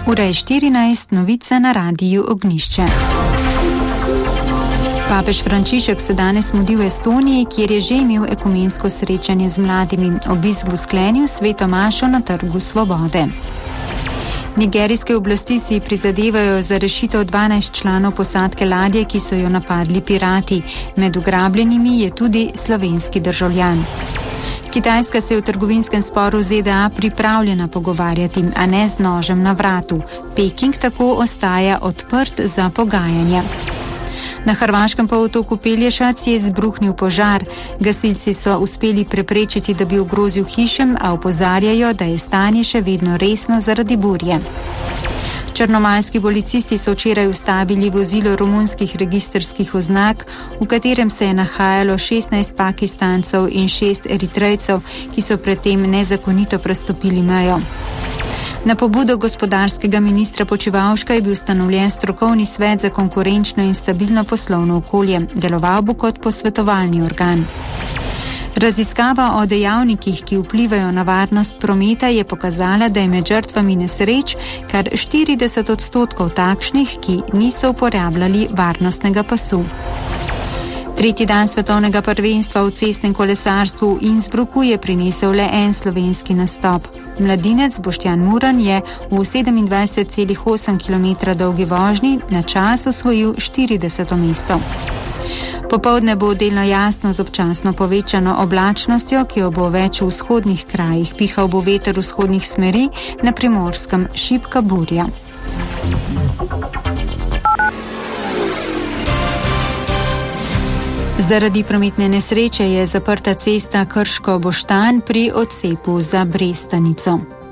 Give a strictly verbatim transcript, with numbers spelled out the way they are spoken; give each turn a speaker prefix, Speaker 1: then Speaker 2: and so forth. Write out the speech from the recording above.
Speaker 1: Ura je štirinajst, novice na radiju Ognjišče. Papež Frančišek se danes mudi v Estoniji, kjer je že imel ekumensko srečanje z mladimi. Obisk bo sklenil sveto mašo na Trgu Svobode. Nigerijske oblasti si prizadevajo za rešitev dvanajst članov posadke ladje, ki so jo napadli pirati. Med ugrabljenimi je tudi slovenski državljan. Kitajska se je v trgovinskem sporu Z D A pripravljena pogovarjati, a ne z nožem na vratu. Peking tako ostaja odprt za pogajanja. Na hrvaškem polotoku Pelješac je izbruhnil požar. Gasilci so uspeli preprečiti, da bi ogrozil hišem, a opozarjajo, da je stanje še vedno resno zaradi burje. Črnomaljski policisti so včeraj ustavili vozilo romunskih registrskih oznak, v katerem se je nahajalo šestnajst Pakistancev in šest Eritrejcev, ki so predtem nezakonito prestopili mejo. Na pobudo gospodarskega ministra Počivalška je bil ustanovljen strokovni svet za konkurenčno in stabilno poslovno okolje. Deloval bo kot posvetovalni organ. Raziskava o dejavnikih, ki vplivajo na varnost prometa, je pokazala, da je med žrtvami nesreč kar štirideset odstotkov takšnih, ki niso uporabljali varnostnega pasu. Tretji dan svetovnega prvenstva v cestnem kolesarstvu v Innsbrucku je prinesel le en slovenski nastop. Mladinec Boštjan Muran je v sedemindvajset celih osem kilometra dolgi vožnji na čas osvojil štirideseto mesto. Popoldne bo delno jasno z občasno povečano oblačnostjo, ki jo bo več v vzhodnih krajih. Pihal bo veter vzhodnih smeri, na Primorskem šibka burja. Zaradi prometne nesreče je zaprta cesta Krško-Boštanj pri odcepu za Brestanico.